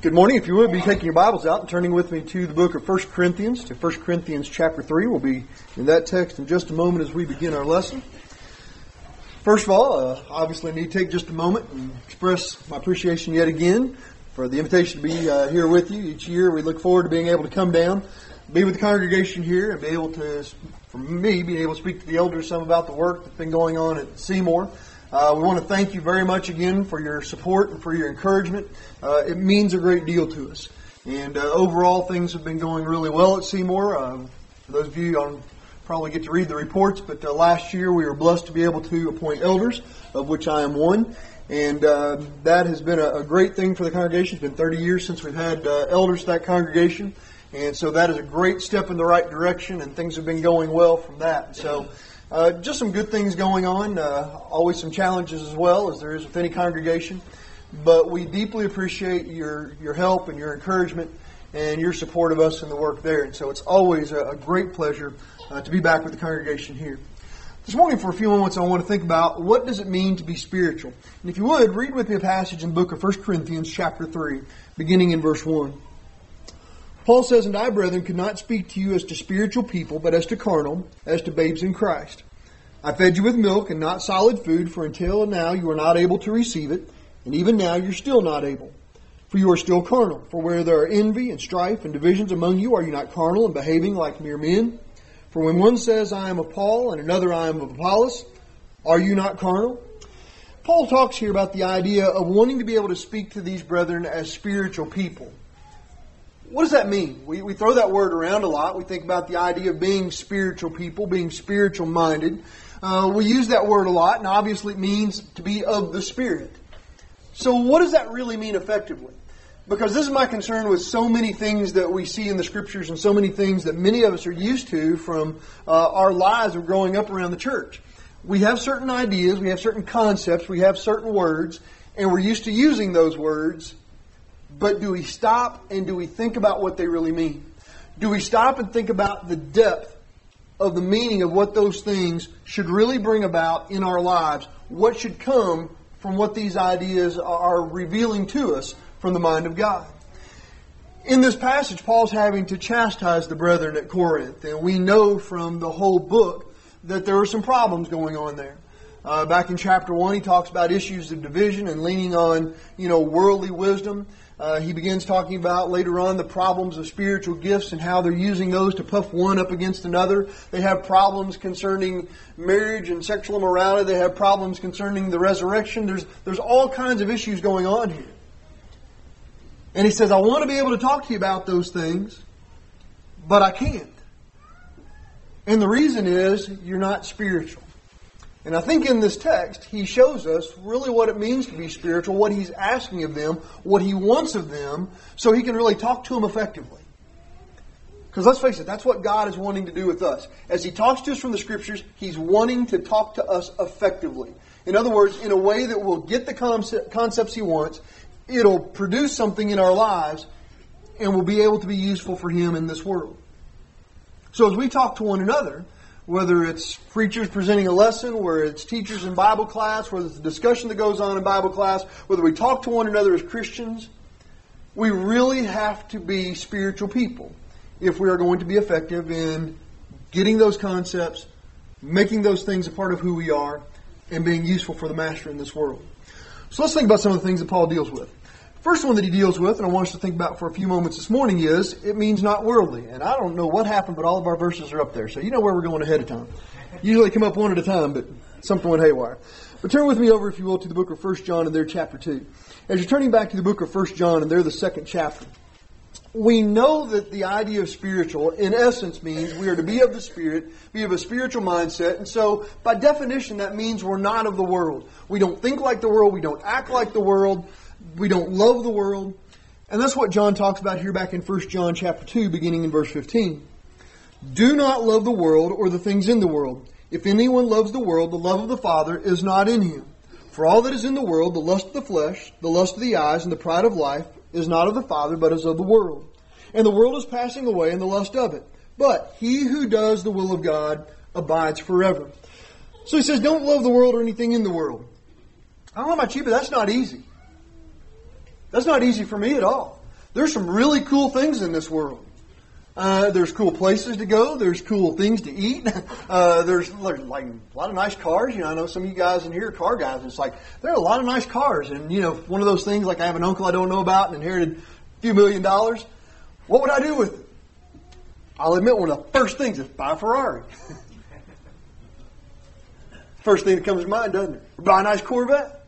Good morning. If you would be taking your Bibles out and turning with me to the book of 1 Corinthians, to 1 Corinthians chapter 3. We'll be in that text in just a moment as we begin our lesson. First of all, obviously I need to take just a moment and express my appreciation yet again for the invitation to be here with you. Each year we look forward to being able to come down, be with the congregation here, and be able to, for me, being able to speak to the elders some about the work that's been going on at Seymour. We want to thank you very much again for your support and for your encouragement. It means a great deal to us. And overall, things have been going really well at Seymour. For those of you, I'll probably get to read the reports, but last year we were blessed to be able to appoint elders, of which I am one. And that has been a great thing for the congregation. It's been 30 years since we've had elders to that congregation. And so that is a great step in the right direction, and things have been going well from that. So just some good things going on. Always some challenges as well, as there is with any congregation. But we deeply appreciate your help and your encouragement and your support of us in the work there. And so it's always a great pleasure to be back with the congregation here. This morning, for a few moments, I want to think about what does it mean to be spiritual. And if you would, read with me a passage in the book of 1 Corinthians chapter 3, beginning in verse 1. Paul says, "And I, brethren, could not speak to you as to spiritual people, but as to carnal, as to babes in Christ. I fed you with milk and not solid food, for until now you were not able to receive it, and even now you're still not able. For you are still carnal. For where there are envy and strife and divisions among you, are you not carnal and behaving like mere men? For when one says, I am of Paul, and another, I am of Apollos, are you not carnal?" Paul talks here about the idea of wanting to be able to speak to these brethren as spiritual people. What does that mean? We throw that word around a lot. We think about the idea of being spiritual people, being spiritual minded. We use that word a lot, and obviously it means to be of the Spirit. So what does that really mean effectively? Because this is my concern with so many things that we see in the Scriptures and so many things that many of us are used to from our lives of growing up around the church. We have certain ideas, we have certain concepts, we have certain words, and we're used to using those words. But do we stop and do we think about what they really mean? Do we stop and think about the depth of the meaning of what those things should really bring about in our lives? What should come from what these ideas are revealing to us from the mind of God? In this passage, Paul's having to chastise the brethren at Corinth. And we know from the whole book that there are some problems going on there. Back in chapter 1, he talks about issues of division and leaning on, worldly wisdom. He begins talking about later on the problems of spiritual gifts and how they're using those to puff one up against another. They have problems concerning marriage and sexual immorality. They have problems concerning the resurrection. There's all kinds of issues going on here. And he says, I want to be able to talk to you about those things, but I can't. And the reason is you're not spiritual. And I think in this text, he shows us really what it means to be spiritual, what he's asking of them, what he wants of them, so he can really talk to them effectively. Because let's face it, that's what God is wanting to do with us. As he talks to us from the Scriptures, he's wanting to talk to us effectively. In other words, in a way that will get the concepts he wants, it'll produce something in our lives, and will be able to be useful for him in this world. So as we talk to one another, whether it's preachers presenting a lesson, whether it's teachers in Bible class, whether it's a discussion that goes on in Bible class, whether we talk to one another as Christians, we really have to be spiritual people if we are going to be effective in getting those concepts, making those things a part of who we are, and being useful for the Master in this world. So let's think about some of the things that Paul deals with. First one that he deals with, and I want us to think about for a few moments this morning, is it means not worldly. And I don't know what happened, but all of our verses are up there. So you know where we're going ahead of time. Usually come up one at a time, but something went haywire. But turn with me over, if you will, to the book of 1 John and there chapter 2. As you're turning back to the book of 1 John and there the second chapter, we know that the idea of spiritual, in essence, means we are to be of the Spirit, be of a spiritual mindset. And so, by definition, that means we're not of the world. We don't think like the world. We don't act like the world. We don't love the world. And that's what John talks about here back in 1 John chapter 2, beginning in verse 15. Do not love the world or the things in the world. If anyone loves the world, the love of the Father is not in him. For all that is in the world, the lust of the flesh, the lust of the eyes, and the pride of life, is not of the Father, but is of the world. And the world is passing away, and the lust of it. But he who does the will of God abides forever. So he says, don't love the world or anything in the world. I don't know about you, but that's not easy. That's not easy for me at all. There's some really cool things in this world. There's cool places to go. There's cool things to eat. There's like a lot of nice cars. I know some of you guys in here are car guys. It's like there are a lot of nice cars. And, one of those things, like I have an uncle I don't know about and inherited a few $1 million. What would I do with it? I'll admit one of the first things is buy a Ferrari. First thing that comes to mind, doesn't it? Or buy a nice Corvette.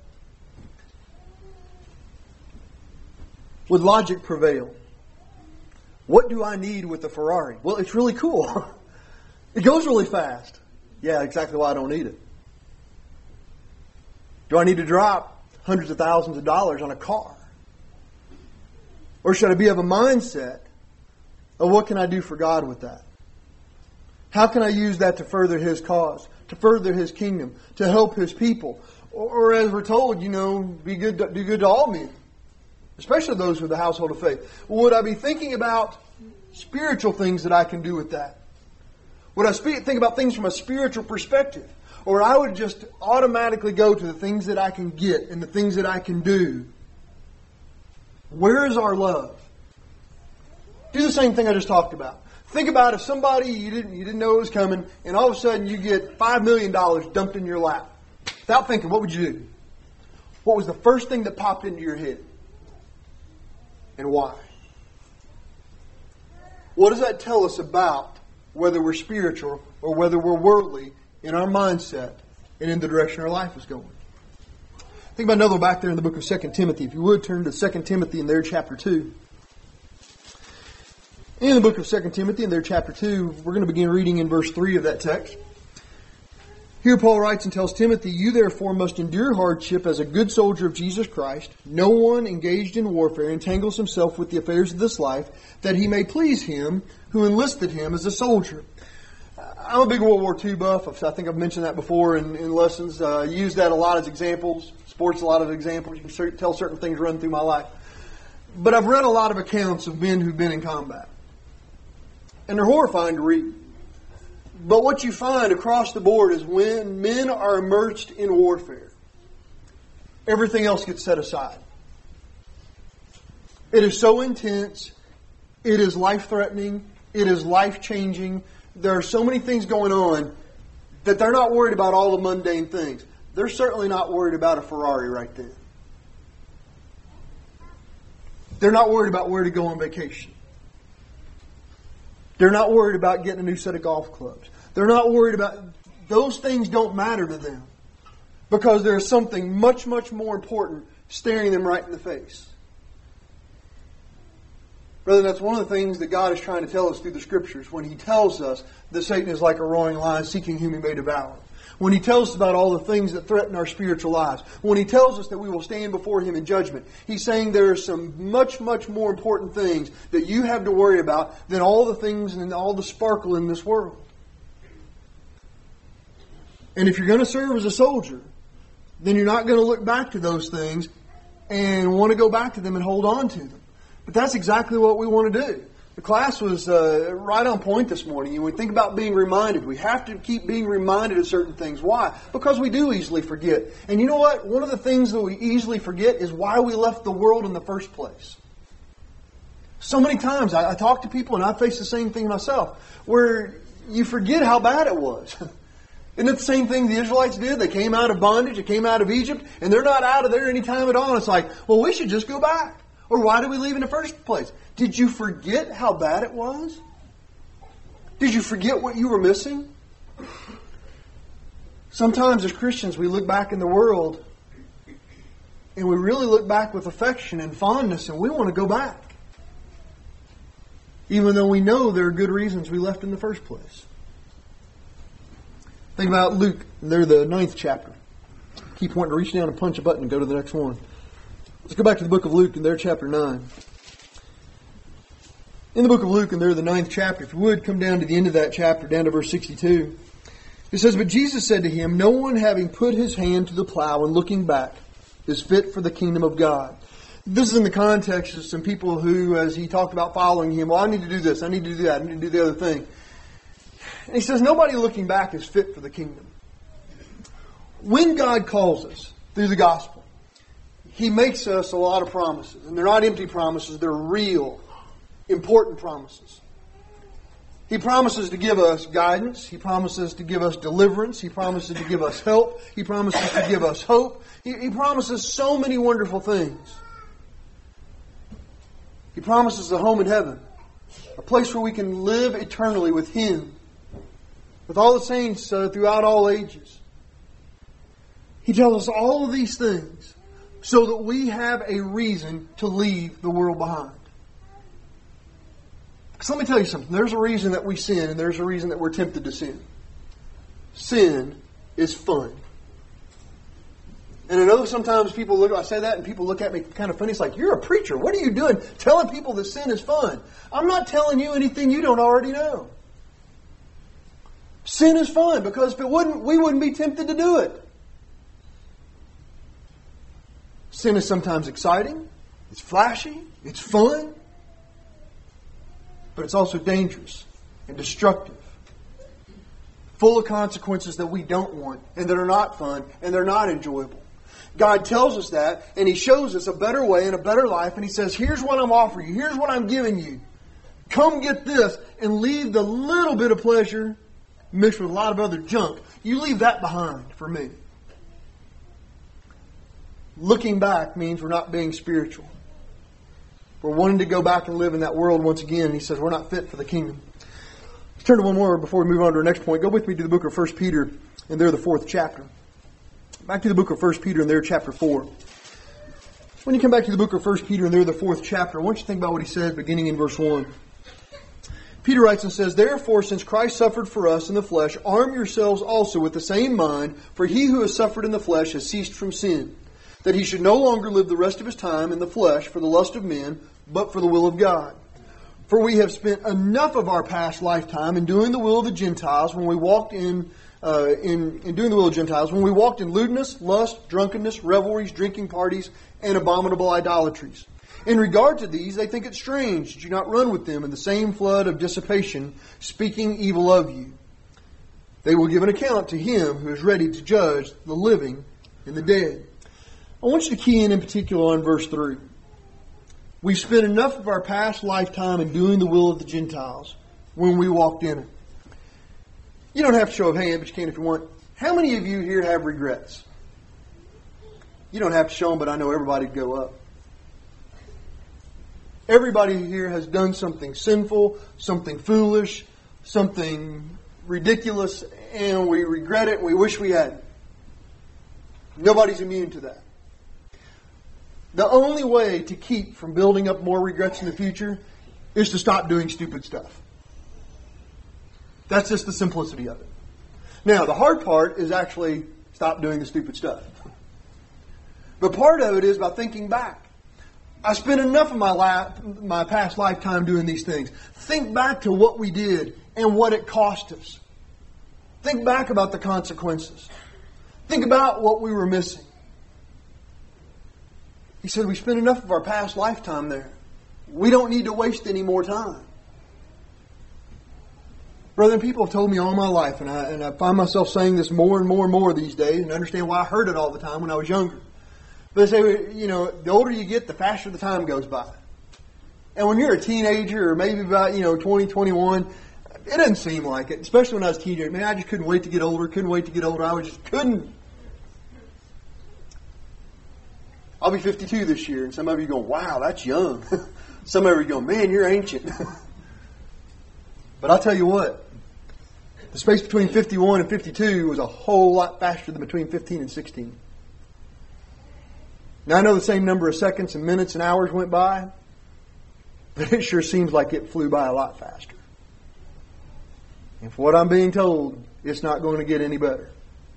Would logic prevail? What do I need with the Ferrari? Well, it's really cool. It goes really fast. Yeah, exactly why I don't need it. Do I need to drop hundreds of thousands of dollars on a car? Or should I be of a mindset of what can I do for God with that? How can I use that to further His cause, to further His kingdom, to help His people? Or as we're told, be good, do good to all men, especially those with the household of faith. Would I be thinking about spiritual things that I can do with that? Would I think about things from a spiritual perspective? Or I would just automatically go to the things that I can get and the things that I can do? Where is our love? Do the same thing I just talked about. Think about if somebody you didn't know it was coming, and all of a sudden you get $5 million dumped in your lap. Without thinking, what would you do? What was the first thing that popped into your head? And why? What does that tell us about whether we're spiritual or whether we're worldly in our mindset and in the direction our life is going? Think about another one back there in the book of 2 Timothy. If you would, turn to 2 Timothy in there, chapter 2. In the book of 2 Timothy in there, chapter 2, we're going to begin reading in verse 3 of that text. Here Paul writes and tells Timothy, "You therefore must endure hardship as a good soldier of Jesus Christ. No one engaged in warfare entangles himself with the affairs of this life, that he may please him who enlisted him as a soldier." I'm a big World War II buff. I think I've mentioned that before in lessons. Use that a lot as examples. Sports, a lot of examples. You can tell certain things run through my life. But I've read a lot of accounts of men who've been in combat. And they're horrifying to read. But what you find across the board is when men are immersed in warfare, everything else gets set aside. It is so intense. It is life-threatening. It is life-changing. There are so many things going on that they're not worried about all the mundane things. They're certainly not worried about a Ferrari right then. They're not worried about where to go on vacation. They're not worried about getting a new set of golf clubs. They're not worried about... Those things don't matter to them. Because there's something much, much more important staring them right in the face. Brother, that's one of the things that God is trying to tell us through the Scriptures when He tells us that Satan is like a roaring lion seeking whom he may devour. When He tells us about all the things that threaten our spiritual lives. When He tells us that we will stand before Him in judgment. He's saying there are some much, much more important things that you have to worry about than all the things and all the sparkle in this world. And if you're going to serve as a soldier, then you're not going to look back to those things and want to go back to them and hold on to them. But that's exactly what we want to do. The class was right on point this morning. When we think about being reminded, we have to keep being reminded of certain things. Why? Because we do easily forget. And you know what? One of the things that we easily forget is why we left the world in the first place. So many times I talk to people and I face the same thing myself, where you forget how bad it was. Isn't it the same thing the Israelites did? They came out of bondage, they came out of Egypt, and they're not out of there any time at all. And it's like, well, we should just go back. Or why did we leave in the first place? Did you forget how bad it was? Did you forget what you were missing? Sometimes as Christians we look back in the world and we really look back with affection and fondness and we want to go back. Even though we know there are good reasons we left in the first place. Think about Luke. They're the 9th chapter. Keep wanting to reach down and punch a button and go to the next one. Let's go back to the book of Luke and there chapter 9. In the book of Luke and there the 9th chapter, if you would come down to the end of that chapter, down to verse 62. It says, "But Jesus said to him, no one having put his hand to the plow and looking back is fit for the kingdom of God." This is in the context of some people who, as he talked about following him, well, I need to do this, I need to do that, I need to do the other thing. And he says, nobody looking back is fit for the kingdom. When God calls us through the gospel, He makes us a lot of promises. And they're not empty promises. They're real, important promises. He promises to give us guidance. He promises to give us deliverance. He promises to give us help. He promises to give us hope. He promises so many wonderful things. He promises a home in heaven, a place where we can live eternally with Him, with all the saints throughout all ages. He tells us all of these things so that we have a reason to leave the world behind. Because let me tell you something. There's a reason that we sin, and there's a reason that we're tempted to sin. Sin is fun. And I know sometimes I say that and people look at me kind of funny. It's like, you're a preacher. What are you doing telling people that sin is fun? I'm not telling you anything you don't already know. Sin is fun because if it wouldn't, we wouldn't be tempted to do it. Sin is sometimes exciting. It's flashy. It's fun. But it's also dangerous and destructive. Full of consequences that we don't want and that are not fun and they're not enjoyable. God tells us that, and He shows us a better way and a better life, and He says, here's what I'm offering you. Here's what I'm giving you. Come get this and leave the little bit of pleasure mixed with a lot of other junk. You leave that behind for me. Looking back means we're not being spiritual. We're wanting to go back and live in that world once again. He says we're not fit for the kingdom. Let's turn to one more before we move on to our next point. Go with me to the book of 1 Peter, and there the 4th chapter. Back to the book of 1 Peter, and there chapter 4. When you come back to the book of 1 Peter, and there the 4th chapter, I want you to think about what he says beginning in verse 1. Peter writes and says, "Therefore, since Christ suffered for us in the flesh, arm yourselves also with the same mind, for he who has suffered in the flesh has ceased from sin, that he should no longer live the rest of his time in the flesh for the lust of men, but for the will of God. For we have spent enough of our past lifetime in doing the will of the Gentiles when we walked in doing the will of Gentiles, when we walked in lewdness, lust, drunkenness, revelries, drinking parties, and abominable idolatries. In regard to these, they think it strange that you not run with them in the same flood of dissipation, speaking evil of you. They will give an account to Him who is ready to judge the living and the dead." I want you to key in particular on verse 3. We've spent enough of our past lifetime in doing the will of the Gentiles when we walked in it. You don't have to show of hand, but you can if you want. How many of you here have regrets? You don't have to show them, but I know everybody would go up. Everybody here has done something sinful, something foolish, something ridiculous, and we regret it and we wish we hadn't. Nobody's immune to that. The only way to keep from building up more regrets in the future is to stop doing stupid stuff. That's just the simplicity of it. Now, the hard part is actually stop doing the stupid stuff. But part of it is by thinking back. I spent enough of my past lifetime doing these things. Think back to what we did and what it cost us. Think back about the consequences. Think about what we were missing. He said we spent enough of our past lifetime there. We don't need to waste any more time. Brethren, people have told me all my life, and I find myself saying this more and more and more these days, and understand why I heard it all the time when I was younger. But they say, the older you get, the faster the time goes by. And when you're a teenager, or maybe about, 20, 21, it doesn't seem like it. Especially when I was a teenager. Man, I just couldn't wait to get older, I just couldn't. I'll be 52 this year, and some of you go, wow, that's young. Some of you go, man, you're ancient. But I'll tell you what, the space between 51 and 52 was a whole lot faster than between 15 and 16. Now, I know the same number of seconds and minutes and hours went by, but it sure seems like it flew by a lot faster. And for what I'm being told, it's not going to get any better.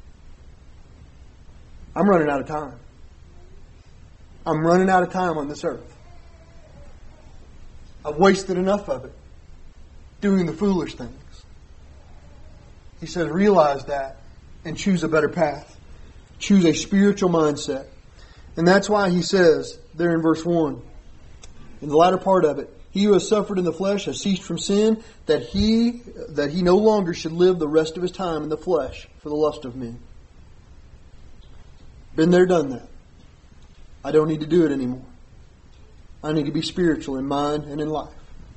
I'm running out of time. I'm running out of time on this earth. I've wasted enough of it doing the foolish things. He says, realize that and choose a better path. Choose a spiritual mindset. And that's why he says there in verse 1, in the latter part of it, he who has suffered in the flesh has ceased from sin, that he no longer should live the rest of his time in the flesh for the lust of men. Been there, done that. I don't need to do it anymore. I need to be spiritual in mind and in life.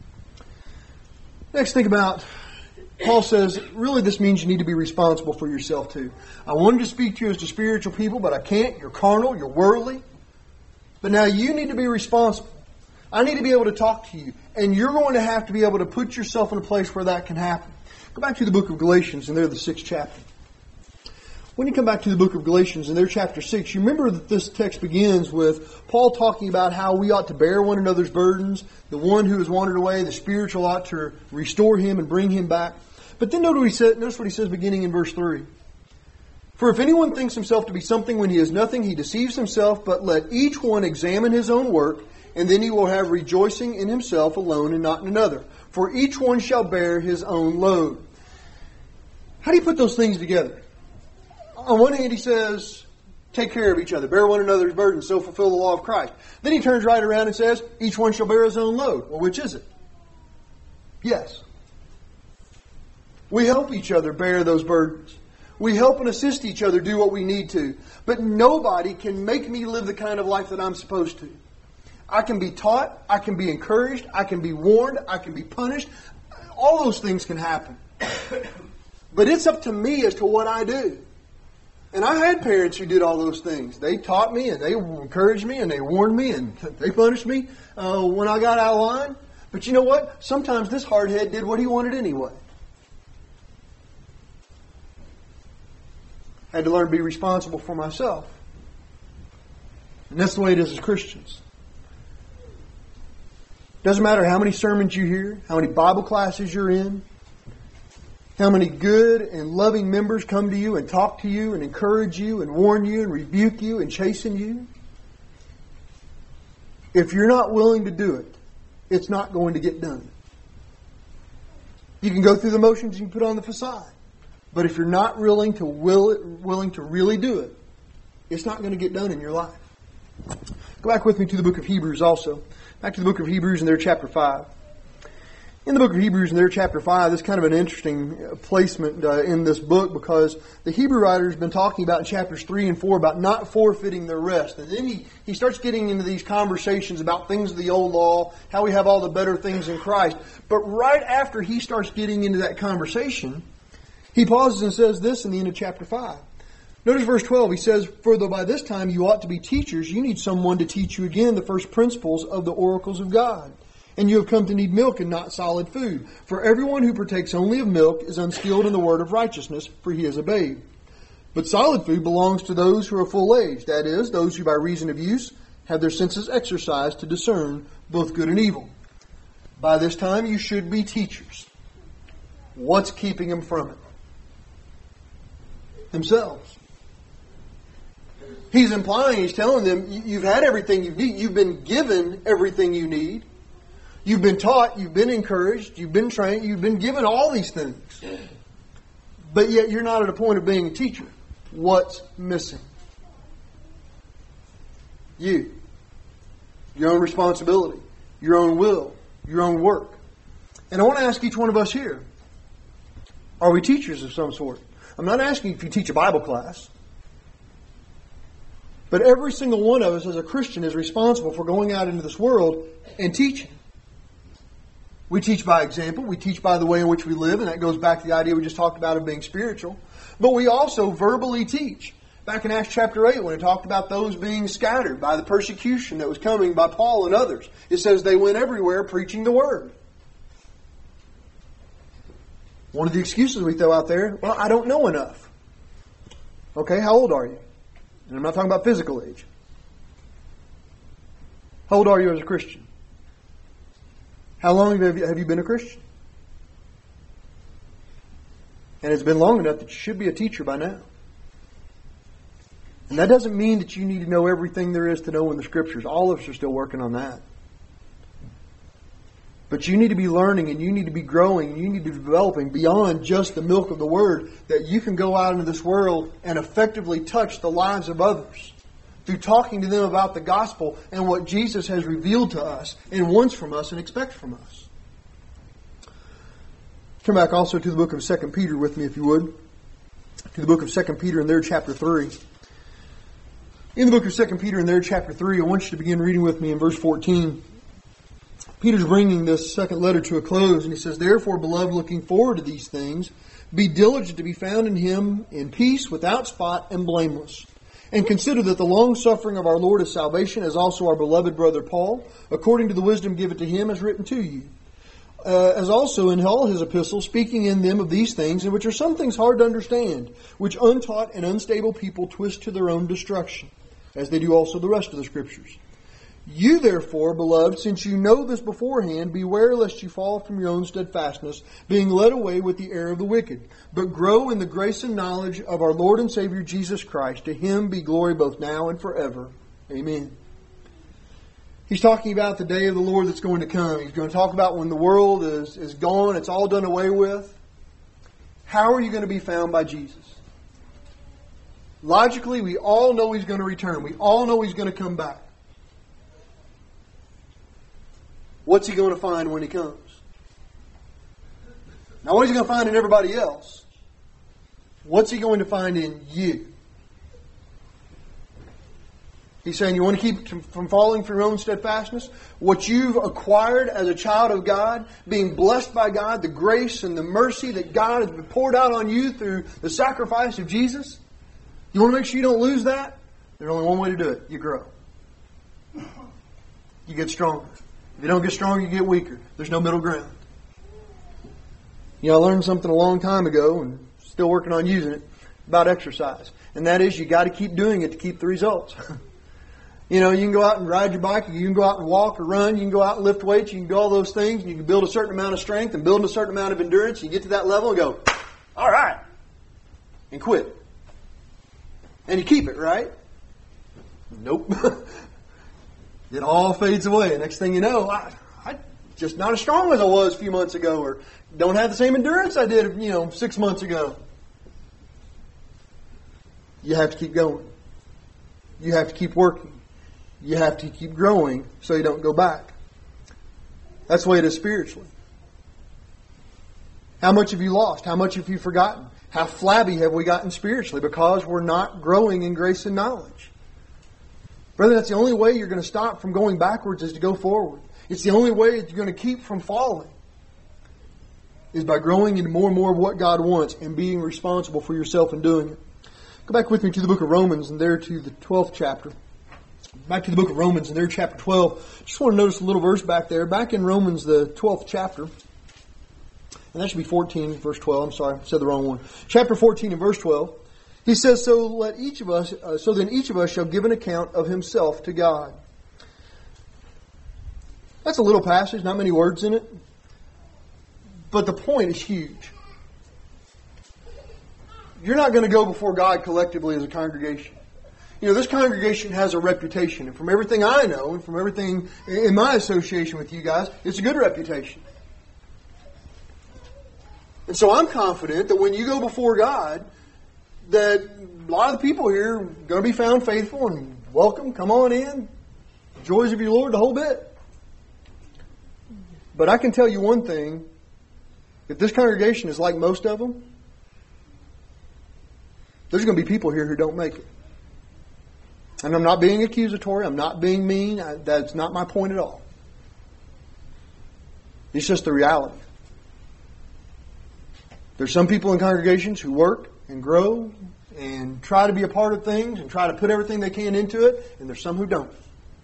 Next, think about, Paul says, really this means you need to be responsible for yourself too. I wanted to speak to you as to spiritual people, but I can't. You're carnal, you're worldly. But now you need to be responsible. I need to be able to talk to you. And you're going to have to be able to put yourself in a place where that can happen. Go back to the book of Galatians, and they're the 6th chapter. When you come back to the book of Galatians, in their chapter 6, you remember that this text begins with Paul talking about how we ought to bear one another's burdens. The one who has wandered away, the spiritual, ought to restore him and bring him back. But then notice what he says beginning in verse 3. For if anyone thinks himself to be something when he is nothing, he deceives himself, but let each one examine his own work, and then he will have rejoicing in himself alone and not in another. For each one shall bear his own load. How do you put those things together? On one hand, he says, take care of each other, bear one another's burdens, so fulfill the law of Christ. Then he turns right around and says, each one shall bear his own load. Well, which is it? Yes. We help each other bear those burdens. We help and assist each other do what we need to. But nobody can make me live the kind of life that I'm supposed to. I can be taught, I can be encouraged, I can be warned, I can be punished. All those things can happen. But it's up to me as to what I do. And I had parents who did all those things. They taught me and they encouraged me and they warned me and they punished me when I got out of line. But you know what? Sometimes this hardhead did what he wanted anyway. I had to learn to be responsible for myself. And that's the way it is as Christians. Doesn't matter how many sermons you hear, how many Bible classes you're in, how many good and loving members come to you and talk to you and encourage you and warn you and rebuke you and chasten you. If you're not willing to do it, it's not going to get done. You can go through the motions you can put on the facade. But if you're not willing to really do it, it's not going to get done in your life. Go back with me to the book of Hebrews also. Back to the book of Hebrews in their chapter 5. In the book of Hebrews in their chapter 5, this is kind of an interesting placement in this book because the Hebrew writer has been talking about in chapters 3 and 4 about not forfeiting their rest. And then he starts getting into these conversations about things of the old law, how we have all the better things in Christ. But right after he starts getting into that conversation, he pauses and says this in the end of chapter 5. Notice verse 12. He says, for though by this time you ought to be teachers, you need someone to teach you again the first principles of the oracles of God. And you have come to need milk and not solid food. For everyone who partakes only of milk is unskilled in the word of righteousness, for he is a babe. But solid food belongs to those who are full age, that is, those who by reason of use have their senses exercised to discern both good and evil. By this time you should be teachers. What's keeping them from it? Themselves. He's implying, he's telling them, you've had everything you need. You've been given everything you need. You've been taught, you've been encouraged, you've been trained, you've been given all these things. But yet you're not at a point of being a teacher. What's missing? You. Your own responsibility. Your own will. Your own work. And I want to ask each one of us here, are we teachers of some sort? I'm not asking if you teach a Bible class. But every single one of us as a Christian is responsible for going out into this world and teaching. We teach by example. We teach by the way in which we live. And that goes back to the idea we just talked about of being spiritual. But we also verbally teach. Back in Acts chapter 8 when it talked about those being scattered by the persecution that was coming by Paul and others. It says they went everywhere preaching the word. One of the excuses we throw out there, well, I don't know enough. Okay, how old are you? And I'm not talking about physical age. How old are you as a Christian? How long have you been a Christian? And it's been long enough that you should be a teacher by now. And that doesn't mean that you need to know everything there is to know in the Scriptures. All of us are still working on that. But you need to be learning and you need to be growing and you need to be developing beyond just the milk of the Word, that you can go out into this world and effectively touch the lives of others through talking to them about the gospel and what Jesus has revealed to us and wants from us and expects from us. Come back also to the book of 2 Peter with me, if you would. To the book of 2 Peter in their chapter 3. In the book of 2 Peter, in there, chapter 3, I want you to begin reading with me in verse 14. Peter's bringing this second letter to a close, and he says, "Therefore, beloved, looking forward to these things, be diligent to be found in Him in peace, without spot, and blameless. And consider that the long suffering of our Lord is salvation, as also our beloved brother Paul, according to the wisdom given to him, has written to you. As also in all his epistles, speaking in them of these things, in which are some things hard to understand, which untaught and unstable people twist to their own destruction, as they do also the rest of the Scriptures. You therefore, beloved, since you know this beforehand, beware lest you fall from your own steadfastness, being led away with the error of the wicked. But grow in the grace and knowledge of our Lord and Savior Jesus Christ. To Him be glory both now and forever. Amen." He's talking about the day of the Lord that's going to come. He's going to talk about when the world is gone, it's all done away with. How are you going to be found by Jesus? Logically, we all know He's going to return. We all know He's going to come back. What's He going to find when He comes? Now, what is He going to find in everybody else? What's He going to find in you? He's saying you want to keep from falling from your own steadfastness? What you've acquired as a child of God, being blessed by God, the grace and the mercy that God has poured out on you through the sacrifice of Jesus? You want to make sure you don't lose that? There's only one way to do it. You grow. You get stronger. If you don't get stronger, you get weaker. There's no middle ground. You know, I learned something a long time ago, and still working on using it, about exercise. And that is, you got to keep doing it to keep the results. You know, you can go out and ride your bike, you can go out and walk or run, you can go out and lift weights, you can do all those things, and you can build a certain amount of strength and build a certain amount of endurance. You get to that level and go, all right, and quit. And you keep it, right? Nope. It all fades away. Next thing you know, I'm just not as strong as I was a few months ago, or don't have the same endurance I did, 6 months ago. You have to keep going. You have to keep working. You have to keep growing so you don't go back. That's the way it is spiritually. How much have you lost? How much have you forgotten? How flabby have we gotten spiritually because we're not growing in grace and knowledge? Brother, that's the only way you're going to stop from going backwards is to go forward. It's the only way that you're going to keep from falling is by growing into more and more of what God wants and being responsible for yourself and doing it. Go back with me to the book of Romans and there to the 12th chapter. Back to the book of Romans and there chapter 12. Just want to notice a little verse back there. Back in Romans, the 12th chapter. And that should be 14, verse 12. I'm sorry, I said the wrong one. Chapter 14 and verse 12. He says, so then each of us shall give an account of himself to God. That's a little passage, not many words in it. But the point is huge. You're not going to go before God collectively as a congregation. You know, this congregation has a reputation. And from everything I know and from everything in my association with you guys, it's a good reputation. And so I'm confident that when you go before God, that a lot of the people here are going to be found faithful and welcome. Come on in. Joys of your Lord, the whole bit. But I can tell you one thing. If this congregation is like most of them, there's going to be people here who don't make it. And I'm not being accusatory. I'm not being mean. That's not my point at all. It's just the reality. There's some people in congregations who work and grow and try to be a part of things and try to put everything they can into it. And there's some who don't.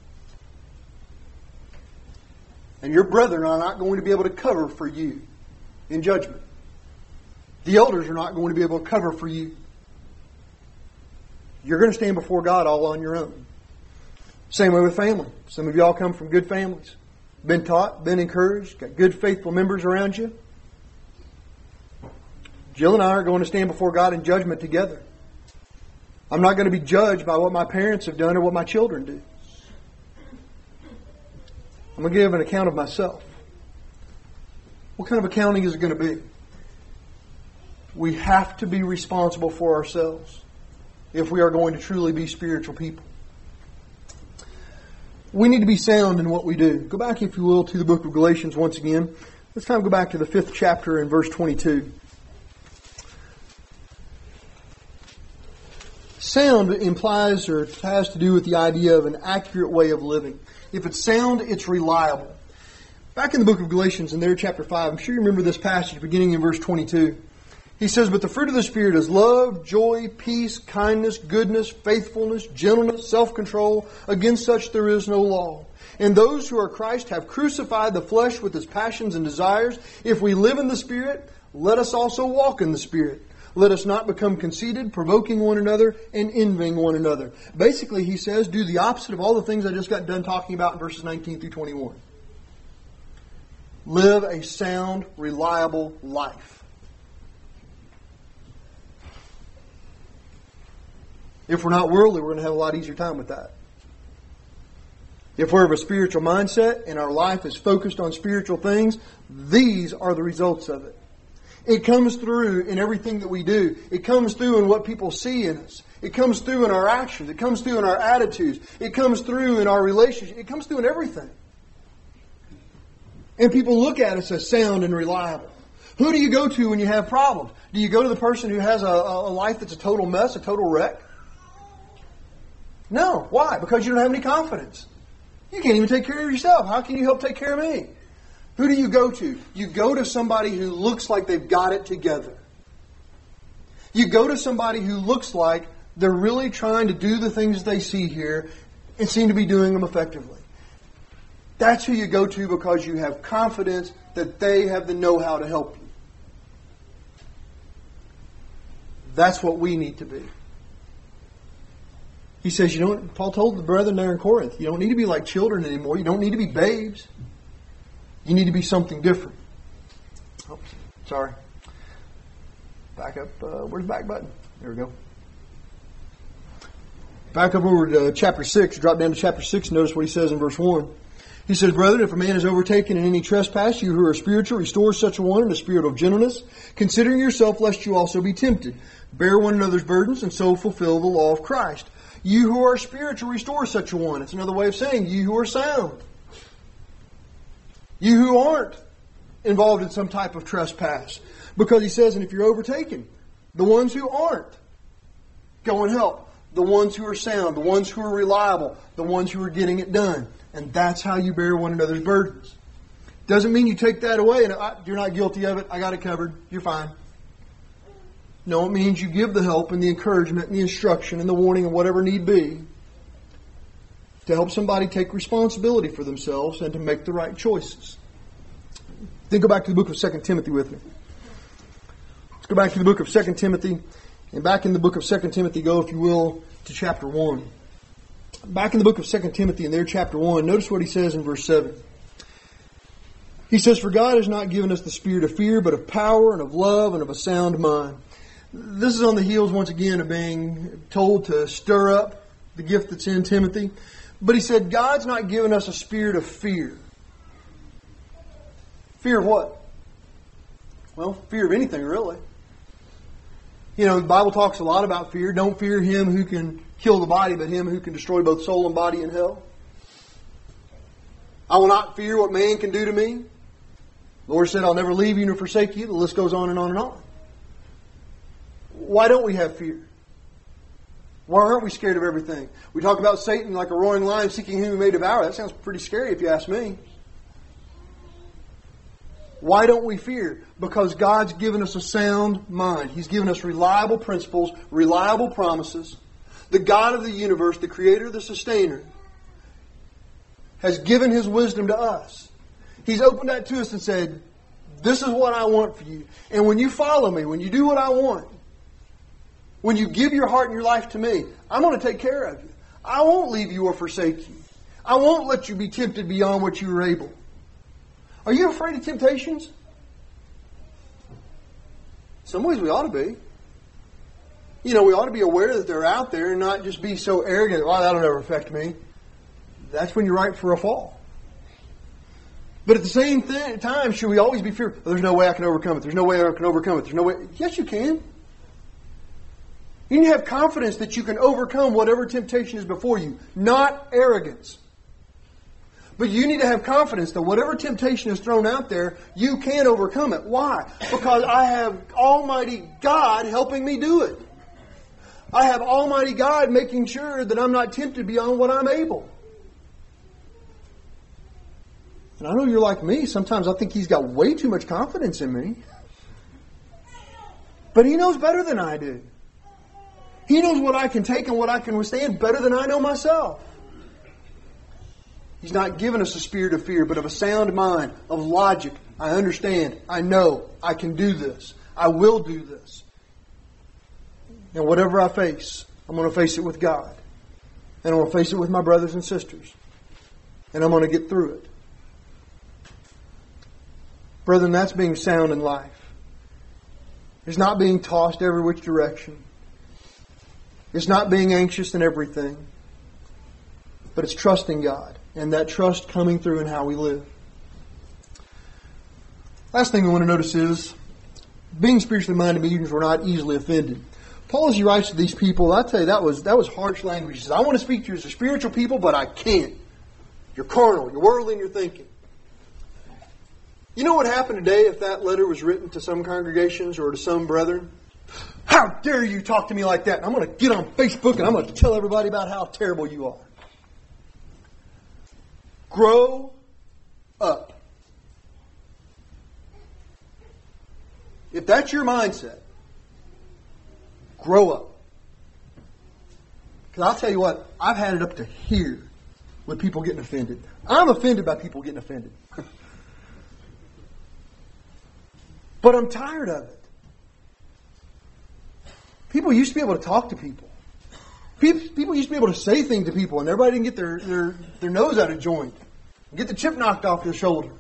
And your brethren are not going to be able to cover for you in judgment. The elders are not going to be able to cover for you. You're going to stand before God all on your own. Same way with family. Some of y'all come from good families. Been taught, been encouraged, got good faithful members around you. Jill and I are going to stand before God in judgment together. I'm not going to be judged by what my parents have done or what my children do. I'm going to give an account of myself. What kind of accounting is it going to be? We have to be responsible for ourselves if we are going to truly be spiritual people. We need to be sound in what we do. Go back, if you will, to the book of Galatians once again. Let's kind of go back to the 5th chapter and verse 22. Sound implies or has to do with the idea of an accurate way of living. If it's sound, it's reliable. Back in the book of Galatians, in their chapter 5, I'm sure you remember this passage beginning in verse 22. He says, "But the fruit of the Spirit is love, joy, peace, kindness, goodness, faithfulness, gentleness, self-control. Against such there is no law. And those who are Christ have crucified the flesh with its passions and desires. If we live in the Spirit, let us also walk in the Spirit. Let us not become conceited, provoking one another, and envying one another." Basically, he says, do the opposite of all the things I just got done talking about in verses 19 through 21. Live a sound, reliable life. If we're not worldly, we're going to have a lot easier time with that. If we're of a spiritual mindset and our life is focused on spiritual things, these are the results of it. It comes through in everything that we do. It comes through in what people see in us. It comes through in our actions. It comes through in our attitudes. It comes through in our relationship. It comes through in everything. And people look at us as sound and reliable. Who do you go to when you have problems? Do you go to the person who has a life that's a total mess, a total wreck? No. Why? Because you don't have any confidence. You can't even take care of yourself. How can you help take care of me? Who do you go to? You go to somebody who looks like they've got it together. You go to somebody who looks like they're really trying to do the things they see here and seem to be doing them effectively. That's who you go to because you have confidence that they have the know-how to help you. That's what we need to be. He says, Paul told the brethren there in Corinth, you don't need to be like children anymore. You don't need to be babes. You need to be something different. Oh, sorry. Back up. Where's the back button? There we go. Back up over to chapter 6. Drop down to chapter 6. Notice what he says in verse 1. He says, "Brethren, if a man is overtaken in any trespass, you who are spiritual, restore such a one in a spirit of gentleness, considering yourself, lest you also be tempted. Bear one another's burdens, and so fulfill the law of Christ. You who are spiritual, restore such a one." It's another way of saying you who are sound. You who aren't involved in some type of trespass. Because he says, and if you're overtaken, the ones who aren't, go and help. The ones who are sound, the ones who are reliable, the ones who are getting it done. And that's how you bear one another's burdens. Doesn't mean you take that away and you're not guilty of it. I got it covered. You're fine. No, it means you give the help and the encouragement and the instruction and the warning and whatever need be to help somebody take responsibility for themselves and to make the right choices. Then go back to the book of 2 Timothy with me. Let's go back to the book of 2 Timothy. And back in the book of 2 Timothy, go, if you will, to chapter 1. Back in the book of 2 Timothy, in there, chapter 1, notice what he says in verse 7. He says, "For God has not given us the spirit of fear, but of power and of love and of a sound mind." This is on the heels, once again, of being told to stir up the gift that's in Timothy. But he said, God's not given us a spirit of fear. Fear of what? Well, fear of anything, really. You know, the Bible talks a lot about fear. Don't fear him who can kill the body, but him who can destroy both soul and body in hell. I will not fear what man can do to me. The Lord said, I'll never leave you nor forsake you. The list goes on and on and on. Why don't we have fear? Why aren't we scared of everything? We talk about Satan like a roaring lion seeking whom he may devour. That sounds pretty scary if you ask me. Why don't we fear? Because God's given us a sound mind. He's given us reliable principles, reliable promises. The God of the universe, the creator, the sustainer, has given his wisdom to us. He's opened that to us and said, this is what I want for you. And when you follow me, when you do what I want, when you give your heart and your life to me, I'm going to take care of you. I won't leave you or forsake you. I won't let you be tempted beyond what you are able. Are you afraid of temptations? In some ways we ought to be. You know, we ought to be aware that they're out there and not just be so arrogant, well, that'll never affect me. That's when you're ripe for a fall. But at the same time, should we always be fearful? There's no way I can overcome it. There's no way I can overcome it. There's no way. Yes, you can. You need to have confidence that you can overcome whatever temptation is before you. Not arrogance. But you need to have confidence that whatever temptation is thrown out there, you can overcome it. Why? Because I have Almighty God helping me do it. I have Almighty God making sure that I'm not tempted beyond what I'm able. And I know you're like me. Sometimes I think He's got way too much confidence in me. But He knows better than I do. He knows what I can take and what I can withstand better than I know myself. He's not given us a spirit of fear, but of a sound mind, of logic. I understand. I know. I can do this. I will do this. And whatever I face, I'm going to face it with God. And I'm going to face it with my brothers and sisters. And I'm going to get through it. Brethren, that's being sound in life. It's not being tossed every which direction. It's not being anxious in everything. But it's trusting God. And that trust coming through in how we live. Last thing we want to notice is, being spiritually minded means we're not easily offended. Paul, as he writes to these people, I tell you, that was harsh language. He says, I want to speak to you as a spiritual people, but I can't. You're carnal, you're worldly in your thinking. You know what happened today if that letter was written to some congregations or to some brethren? How dare you talk to me like that? And I'm going to get on Facebook and I'm going to tell everybody about how terrible you are. Grow up. If that's your mindset, grow up. Because I'll tell you what, I've had it up to here with people getting offended. I'm offended by people getting offended. But I'm tired of it. People used to be able to talk to people. People used to be able to say things to people and everybody didn't get their nose out of joint. Get the chip knocked off their shoulder.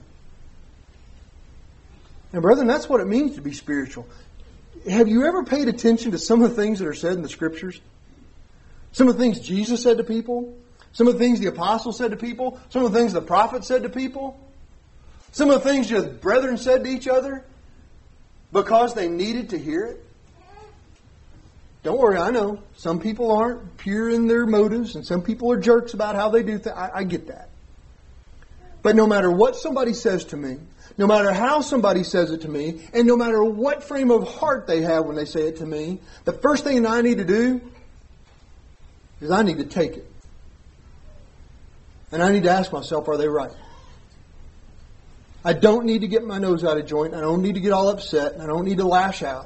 And brethren, that's what it means to be spiritual. Have you ever paid attention to some of the things that are said in the Scriptures? Some of the things Jesus said to people? Some of the things the apostles said to people? Some of the things the prophets said to people? Some of the things your brethren said to each other? Because they needed to hear it? Don't worry, I know. Some people aren't pure in their motives, and some people are jerks about how they do things. I get that. But no matter what somebody says to me, no matter how somebody says it to me, and no matter what frame of heart they have when they say it to me, the first thing I need to do is I need to take it. And I need to ask myself, are they right? I don't need to get my nose out of joint. I don't need to get all upset. I don't need to lash out.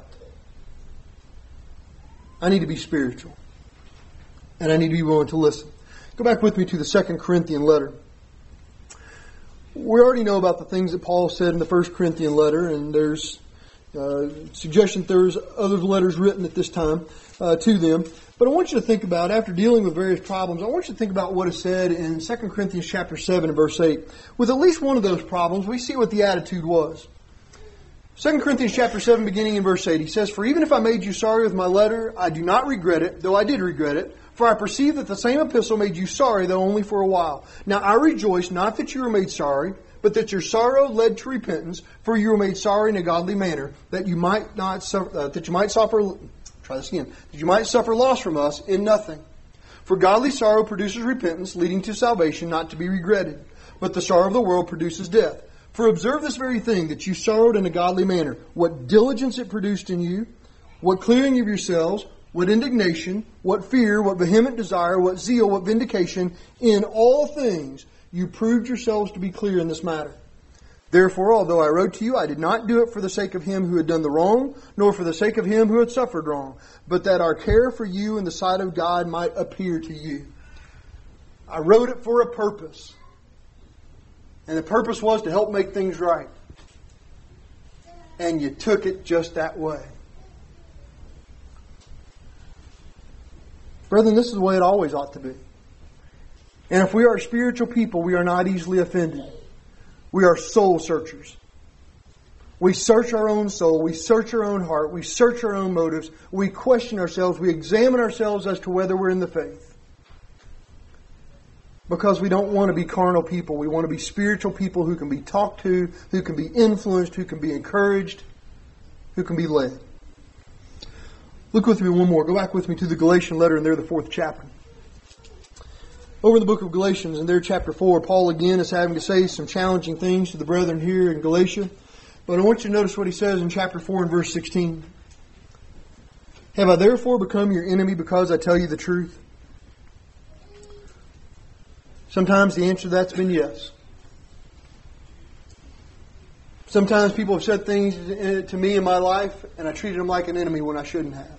I need to be spiritual. And I need to be willing to listen. Go back with me to the 2 Corinthian letter. We already know about the things that Paul said in the 1 Corinthian letter, and there's suggestion there's other letters written at this time to them. But I want you to think about, after dealing with various problems, I want you to think about what is said in 2 Corinthians chapter 7 and verse 8. With at least one of those problems, we see what the attitude was. 2 Corinthians chapter 7, beginning in verse 8, he says, For even if I made you sorry with my letter, I do not regret it, though I did regret it. For I perceive that the same epistle made you sorry, though only for a while. Now I rejoice not that you were made sorry, but that your sorrow led to repentance, for you were made sorry in a godly manner, that you might not suffer, that you might suffer loss from us in nothing. For godly sorrow produces repentance, leading to salvation, not to be regretted. But the sorrow of the world produces death. For observe this very thing, that you sorrowed in a godly manner. What diligence it produced in you, what clearing of yourselves, what indignation, what fear, what vehement desire, what zeal, what vindication. In all things you proved yourselves to be clear in this matter. Therefore, although I wrote to you, I did not do it for the sake of him who had done the wrong, nor for the sake of him who had suffered wrong, but that our care for you in the sight of God might appear to you. I wrote it for a purpose. And the purpose was to help make things right. And you took it just that way. Brethren, this is the way it always ought to be. And if we are spiritual people, we are not easily offended. We are soul searchers. We search our own soul. We search our own heart. We search our own motives. We question ourselves. We examine ourselves as to whether we're in the faith. Because we don't want to be carnal people. We want to be spiritual people who can be talked to, who can be influenced, who can be encouraged, who can be led. Look with me one more. Go back with me to the Galatian letter, and there the 4th chapter. Over in the book of Galatians, in their chapter 4, Paul again is having to say some challenging things to the brethren here in Galatia. But I want you to notice what he says in chapter 4 and verse 16. Have I therefore become your enemy because I tell you the truth? Sometimes the answer to that's been yes. Sometimes people have said things to me in my life and I treated them like an enemy when I shouldn't have.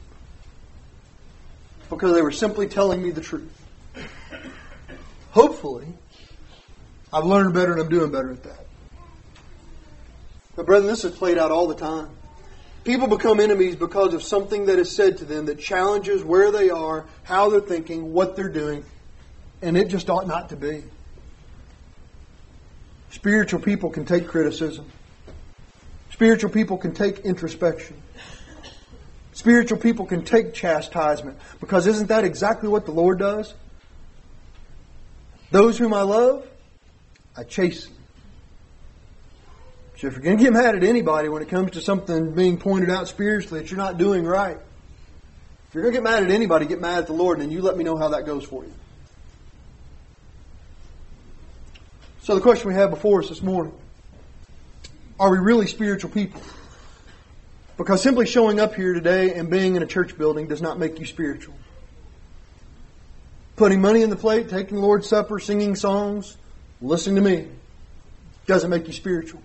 Because they were simply telling me the truth. Hopefully, I've learned better and I'm doing better at that. But brethren, this is played out all the time. People become enemies because of something that is said to them that challenges where they are, how they're thinking, what they're doing, and it just ought not to be. Spiritual people can take criticism. Spiritual people can take introspection. Spiritual people can take chastisement. Because isn't that exactly what the Lord does? Those whom I love, I chasten. So if you're going to get mad at anybody when it comes to something being pointed out spiritually that you're not doing right, if you're going to get mad at anybody, get mad at the Lord, and then you let me know how that goes for you. So the question we have before us this morning, are we really spiritual people? Because simply showing up here today and being in a church building does not make you spiritual. Putting money in the plate, taking the Lord's Supper, singing songs, listening to me, doesn't make you spiritual.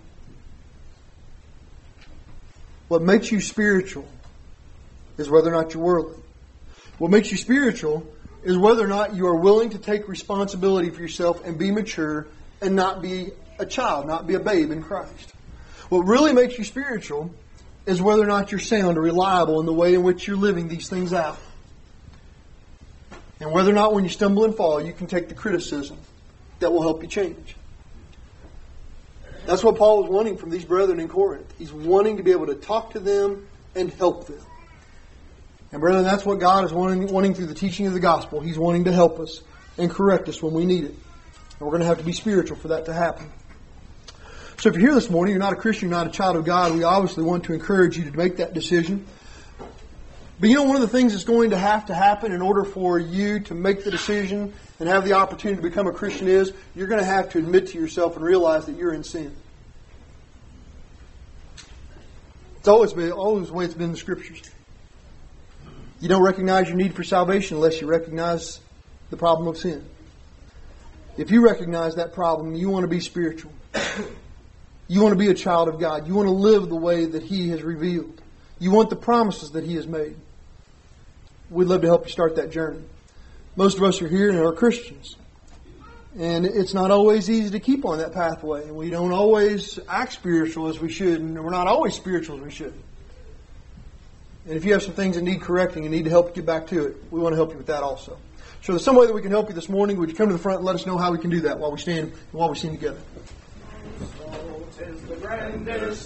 What makes you spiritual is whether or not you're worldly. What makes you spiritual is whether or not you are willing to take responsibility for yourself and be mature and not be a child, not be a babe in Christ. What really makes you spiritual is whether or not you're sound or reliable in the way in which you're living these things out. And whether or not when you stumble and fall, you can take the criticism that will help you change. That's what Paul was wanting from these brethren in Corinth. He's wanting to be able to talk to them and help them. And brethren, that's what God is wanting through the teaching of the gospel. He's wanting to help us and correct us when we need it. And we're going to have to be spiritual for that to happen. So if you're here this morning, you're not a Christian, you're not a child of God, we obviously want to encourage you to make that decision. But you know, one of the things that's going to happen in order for you to make the decision and have the opportunity to become a Christian is you're going to have to admit to yourself and realize that you're in sin. It's always the way it's been in the Scriptures. You don't recognize your need for salvation unless you recognize the problem of sin. If you recognize that problem, you want to be spiritual. You want to be a child of God. You want to live the way that He has revealed. You want the promises that He has made. We'd love to help you start that journey. Most of us are here and are Christians. And it's not always easy to keep on that pathway. And we don't always act spiritual as we should. And we're not always spiritual as we should. And if you have some things that need correcting and need to help you get back to it, we want to help you with that also. So there's some way that we can help you this morning. Would you come to the front and let us know how we can do that while we stand and while we sing together?